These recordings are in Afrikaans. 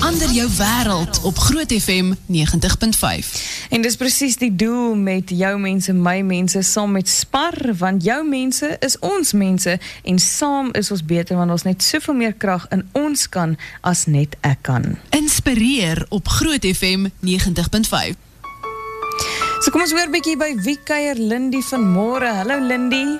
Verander jou wêreld op Groot FM 90.5. En dis presies die doel met jou mense, my mense, saam met Spar, want jou mense is ons mense en saam is ons beter, want ons net soveel meer krag in ons kan as net ek kan. Inspireer op Groot FM 90.5. So kom ons hoor bietjie by wie kuier Lindy vanmôre. Hallo Lindy.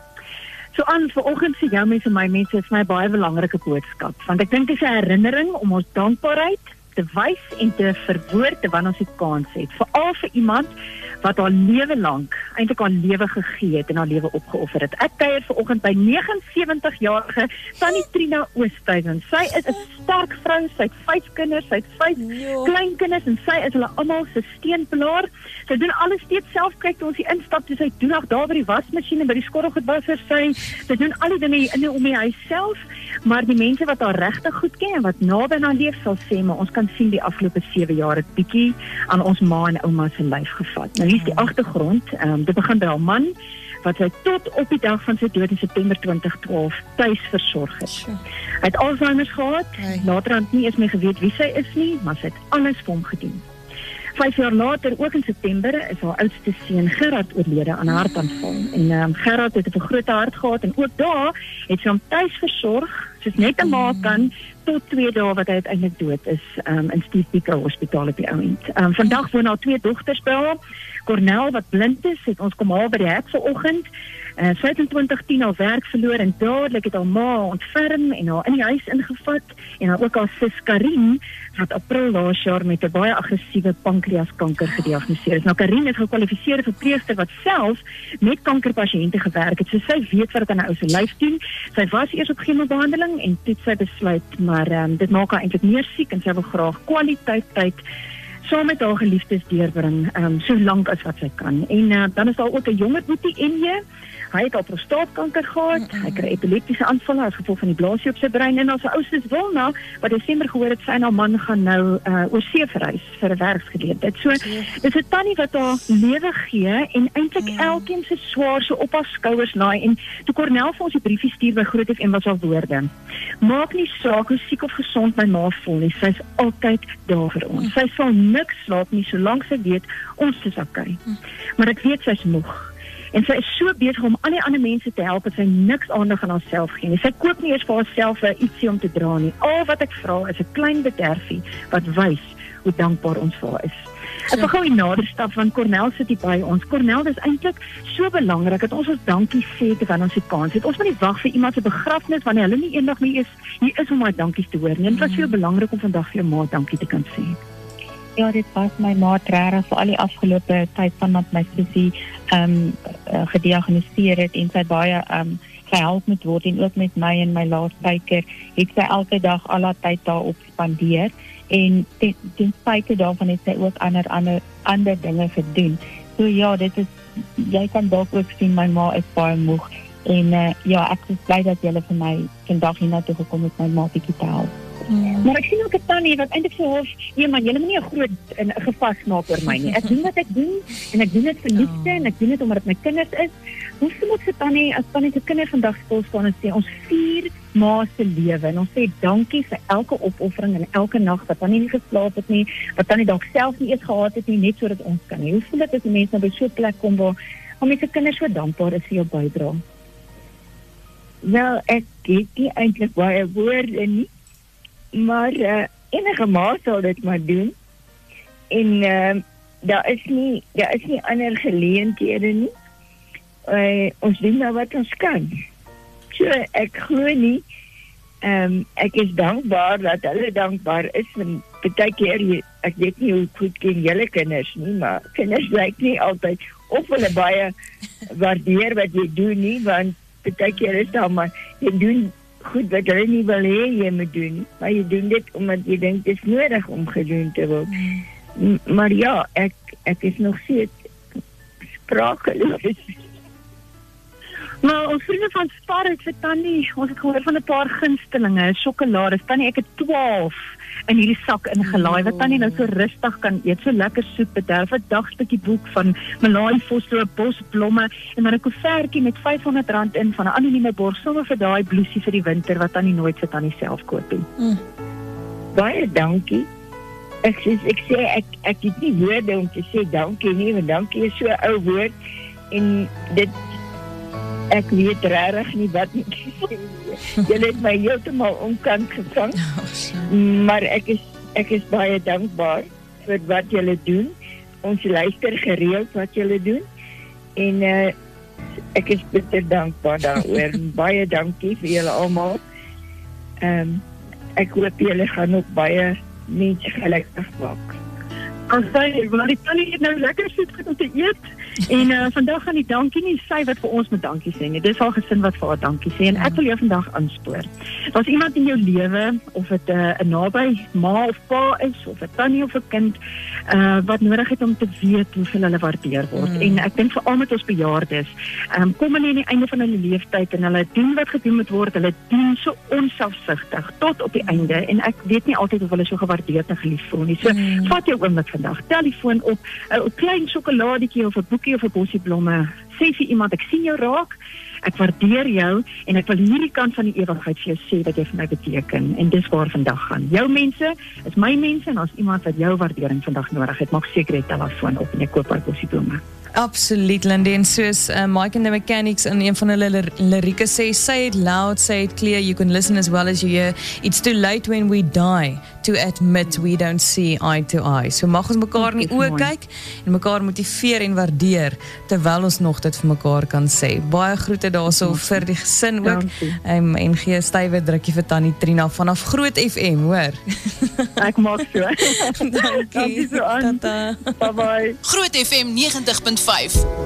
So aan vanoggend se jou mense, my mense is my baie belangrike boodskap, want ek dink dit is 'n herinnering om ons dankbaarheid te wys en te verwoord wanneer ons die kans het. Veral vir iemand wat haar lewe lank eintlik haar lewe gegee het en haar lewe opgeoffer het. Ek kuier vanoggend by 79-jarige Tannie Trina Oosthuizen. Sy is 'n sterk vrou, sy het 5 kinders, sy het 5 kleinkinders en sy is hulle almal se steunpilaar. Sy doen alles steeds self, kyk toe ons hier instap, sy doen nog daar by die wasmasjien en by die skottelgoedwasser, sy doen al die dinge in om die huis self, maar die mense wat haar regtig goed ken en wat naby aan haar leef sal sê, maar ons kan sien die afgelope 7 jaar het bietjie aan ons ma en ouma se lyf gevat. Nou hier is die agtergrond, dit begin by haar man, wat sy tot op die dag van sy dood in September 2012 tuis versorg het. Hy het Alzheimer gehad, laterand nie eens meer geweet wie sy is nie, maar sy het alles vir hom gedoen. 5 jaar later, ook in September, is haar oudste seun Gerard oorlede aan 'n hartaanval. En Gerard het 'n groot hart gehad en ook daar het sy hom tuis versorg, soos net 'n ma kan, tot 2 dae wat hy uiteindelik dood is in Steve Biko Hospitaal op die ouend. Vandag woon haar 2 dogters by haar. Cornel, wat blind is, het ons kom haal by die hek vanoggend. Sy het in 2010 haar werk verloor en dadelik het haar ma ontferm en haar in die huis ingevat en haar ook haar sus Karin wat April laas jaar met 'n baie aggressiewe pankreaskanker gediagnoseer is. Nou Karin is gekwalifiseerde verpleegster wat self met kankerpasiënte gewerk het, so sy weet wat dit aan 'n ou se lyf doen. Sy was eers op chemobehandeling en toe sy besluit, maar dit maak haar eintlik meer siek en sy wil graag kwaliteit tyd saam met haar geliefdes deurbring, so lank as wat sy kan. En dan is daar ook 'n jonger boetie Enje. Hy het al prostaatkanker gehad, hy kry epileptiese aanvalle as gevolg van die blaasie op sy brein en as 'n ou soos Wilna, wat Desember gehoor het sy en haar man gaan nou oorsee verhuis vir 'n werksgeleentheid. So dis 'n tannie wat haar lewe gee en eintlik elkeen se swaar so op haar skouers laai. En toe Cornel vir ons die briefie stuur by Groot FM was haar woorde: maak nie saak hoe siek of gesond my ma voel nie, sy is altyd daar vir ons. Sy sal niks slaap nie solank sy weet ons is okay. Maar ek weet sy's moeg. En sy is so besig om al die ander mense te help dat sy niks aandag aan haarself gee nie. Sy koop nie eens vir haarself ietsie om te dra nie. Al wat ek vra is 'n klein bederfie wat wys hoe dankbaar ons vir haar is. Ek wil gou nader stap want Cornel sit hier by ons. Cornel, dis eintlik so belangrik dat ons dankie sê terwyl ons die kans het. Ons moet nie wag vir iemand se begrafnis wanneer hulle nie eendag meer is hier is om haar dankies te hoor nie. Dit was so belangrik om vandag vir jou ma dankie te kan sê. Ja, dit was my ma Trera vir al die afgelope tyd vandat my sussie gediagnoseer het en sy baie gehelp moet word en ook met my en my laastyker het sy elke dag al haar tyd daarop spandeer en ten spyte daarvan het sy ook ander dinge gedoen. So ja, dit is, jy kan dalk ook sien my ma is baie moeg en ja, ek is bly dat julle vir my vandag hiernatoe gekom het my ma bietjie te help. Maar ek sien ook 'n tannie wat eintlik so half, nee man, julle moet nie 'n groot gevas maak oor my nie. Ek doen wat ek doen en ek doen dit vir liefde en ek doen dit omdat dit my kinders is. Hoe sê moet se tannie as tannie se kinders vandag stil staan en sê ons vier ma se lewe en ons sê dankie vir elke opoffering en elke nag wat tannie nie geslaap het nie, wat tannie dalk self nie eens gehad het nie, net sodat ons kan. Hoe voel dit as mense nou by so 'n plek kom waar mense kinders so dankbaar is vir jou bydrae? Wel, ek het nie eintlik baie woorde nie. Maar enige ma sal dit maar doen. En daar is nie ander geleenthede nie. Ons doen nou wat ons kan. So ek glo nie. Ek is dankbaar dat hulle dankbaar is. En partykeer, ek weet nie hoe goed ken julle kinders nie, maar kinders lyk nie altyd of hulle baie waardeer wat jy doen nie, want partykeer is daar maar jy doen goed wat hulle nie wil hê jy moet doen, maar jy doen dit omdat jy dink dit is nodig om gedoen te word. Maar ja, ek is nog steeds sprakeloos. Maar ons vriende van Spar het vir Tannie, ons het gehoor van 'n paar gunstelinge, sjokolade. Tannie, ek het 12 in hierdie sak ingelaai, wat Tannie nou so rustig kan eet, so lekker soet bederf, 'n dagstukkie boek van Malaai Vosloo, bosblomme, en dan 'n koevertjie met R500 in van 'n anonieme borg, sommer vir daai bloesie vir die winter, wat Tannie nooit vir Tannie self koop nie. baie dankie. Ek sê ek het nie woorde om te sê dankie nie, want dankie is so 'n ou woord en dit ek weet regtig nie wat ek sê. Julle het my heeltemal onkant gevang. Maar ek is baie dankbaar vir wat julle doen. Ons luister gereeld wat julle doen en ek is bitter dankbaar daaroor. Baie dankie vir julle almal. Ek hoop julle gaan nog baie mense gelukkig maak. As jy, want die tannie het nou lekker soet om te eet en vandag gaan die dankie nie sy wat vir ons moet dankie sê nie. Dis haar gesin wat vir haar dankie sê en ek wil jou vandag aanspoor. As iemand in jou lewe, of dit 'n naby ma of pa is, of 'n tannie of 'n kind, wat nodig het om te weet hoeveel hulle waardeer word. En ek dink veral met ons bejaardes, kom hulle aan die einde van hulle leeftyd en hulle doen wat gedoen moet word, hulle doen so onselfsugtig tot op die einde en ek weet nie altyd of hulle so gewaardeerd en geliefd voel nie. So vat jou oomblik vandag, telefoon op, 'n klein sjokoladetjie of 'n boekie of 'n bosie blomme. Sê vir iemand, ek sien jou raak, ek waardeer jou en ek wil hierdie kant van die ewigheid vir jou sê wat jy vir my beteken en dis waar vandag gaan. Jou mense is my mense en as iemand wat jou waardering vandag nodig het, maak seker jy telefoon op en jy koop 'n bosie blomme. Absoluut, Lindy, en soos Mike and the Mechanics in een van hulle lirieke sê, say it loud, say it clear, you can listen as well as you hear. It's too late when we die to admit we don't see eye to eye. So mag ons mekaar in die oë kyk en mekaar motiveer en waardeer terwyl ons nog dit vir mekaar kan sê. Baie groete daarso vir die gesin ook. En gee 'n stywe drukkie vir Tannie Trina vanaf Groot FM, hoor. Ek maak so. Dankie. Dankie so aan. Tata. Bye bye. Groot FM 90.5.